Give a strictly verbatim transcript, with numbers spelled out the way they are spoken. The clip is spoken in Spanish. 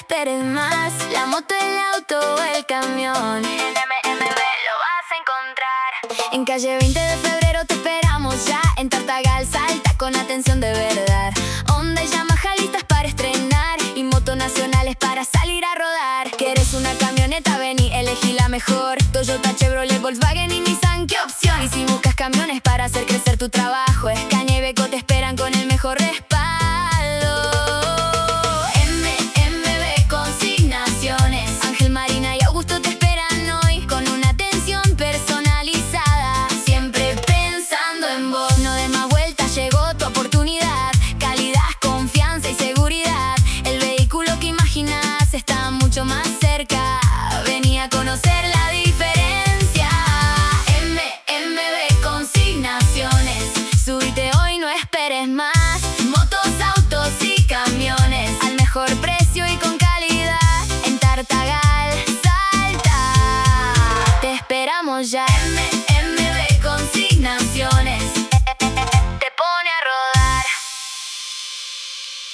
esperes más. La moto, el auto o el camión, en M M B lo vas a encontrar. En calle veinte de febrero te esperamos ya. En Tartagal, Salta con atención de verdad. Honda y Yamaha listas para estrenar, y motos nacionales para salir a rodar. ¿Quieres una camioneta? Vení, elegí la mejor. Toyota, Chevrolet, Volkswagen y Nissan, ¿qué opción? Y si buscas camiones para hacer crecer tu trabajo, Escaña y Beko te esperan con el mejor respaldo. M M B Consignaciones, Ángel, Marina y Augusto te esperan hoy, con una atención personalizada, siempre pensando en vos. No des más vueltas, llegó tu oportunidad. Calidad, confianza y seguridad. El vehículo que imaginas está mucho más cerca. Vení a conocer la diferencia. M M B Consignaciones, subite hoy, no esperes más. Motos, autos y camiones al mejor precio y con calidad. En Tartagal, Salta, te esperamos ya.